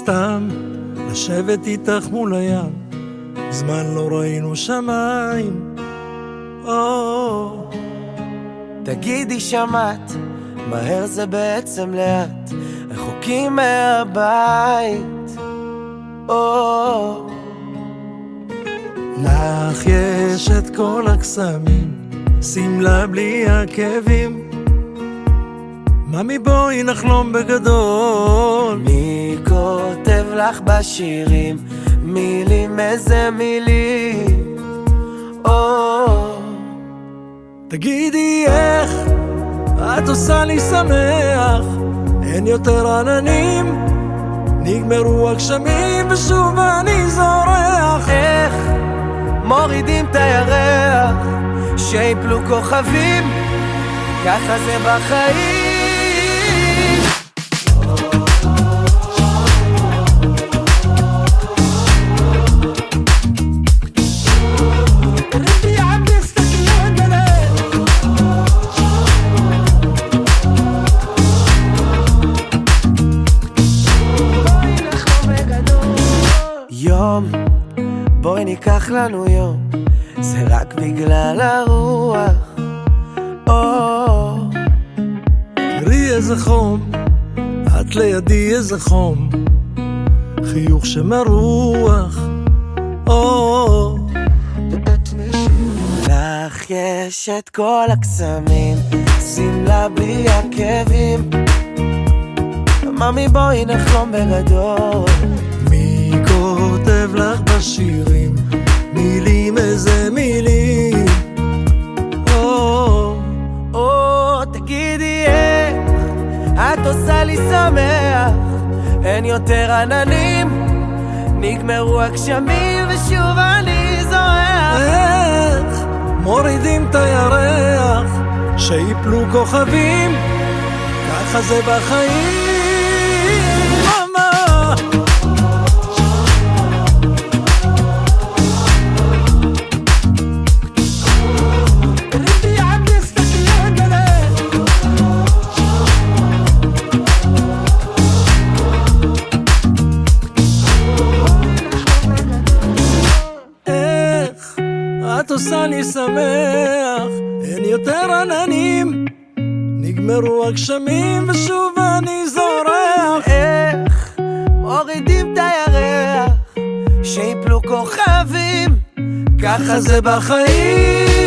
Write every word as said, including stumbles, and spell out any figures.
סתם לשבת איתך מול הים, זמן לא ראינו שמיים. או תגידי שמעת, מהר זה בעצם לאט, רחוקים מהבית. או לך יש את כל הקסמים, שמלה בלי עקבים. ממי בואי נחלום בגדול. מי כותב לך בשירים מילים, איזה מילים? או תגידי איך את עושה לי שמח, אין יותר עננים, נגמרו הגשמים ושוב אני זורח. איך מורידים את הירח, שיפלו כוכבים, ככה זה בחיים. יום, בואי ניקח לנו יום, זה רק בגלל הרוח. או תראי איזה חום, את לידי איזה חום, חיוך שמרוח. או לך יש את כל הקסמים, שמלה בלי עקבים. ממי בואי נחלום בגדול. מי כותב לך בשירים מילים, איזה מילים? או או תגידי איך את עושה לי שמח, אין יותר עננים, נגמרו הגשמים ושוב אני זורח. איך מורידים את הירח, שיפלו כוכבים, ככה זה בחיים. את עושה לי שמח, אין יותר עננים, נגמרו הגשמים ושוב אני זורח. איך מורידים את הירח, שיפלו כוכבים, ככה זה בחיים.